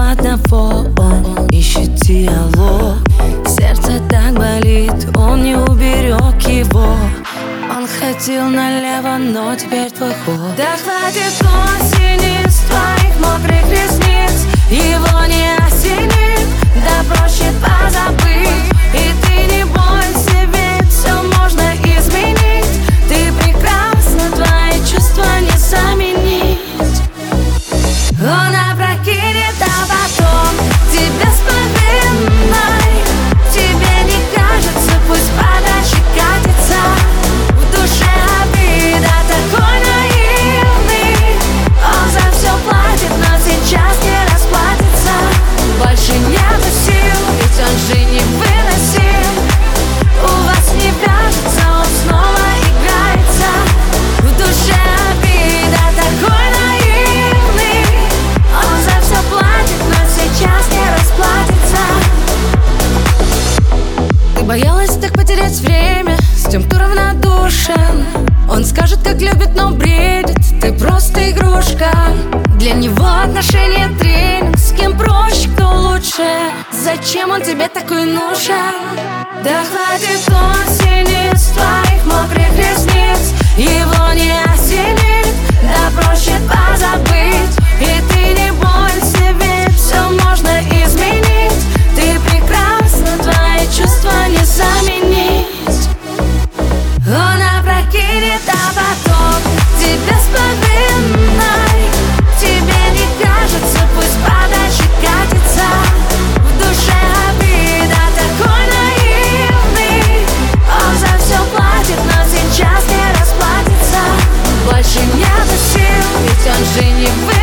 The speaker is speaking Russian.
одного, он ищет диалог. Сердце так болит, он не уберег его. Он ходил налево, но теперь твой ход. Да хватит осени с твоих мокрых ресниц, его не осенит, да проще позабыть. И ты не бойся, ведь все можно изменить. Ты прекрасна, твои чувства не заменить. Он опрокинет, а потом тебя с повинной. Тебе не кажется, пусть подальше катится. В душе обида, такой наивный. Он за все платит, но сейчас не расплатится. Больше нет сил, ведь он же не выносил. У вас не вяжется, он снова играется. В душе обида, такой наивный. Он за все платит, но сейчас не расплатится. Ты боялась так потерять время с тем, кто равнодушен. Он скажет, как любит, но бредит. Ты просто игрушка. Для него отношения тренинг. С кем проще, кто лучше. Зачем он тебе такой нужен? Да хватит осени с твоих мокрых ресниц. Его не осенит, да проще позабыть. И ты не бойся, ведь все можно изменить. Ты прекрасна, твои чувства не заменить. Он опрокинет, а потом тебя с повинной. Тебе не кажется, пусть подальше катится. В душе обида, такой наивный. Он за все платит, но сейчас не расплатится. Больше нет сил, ведь он же не вы.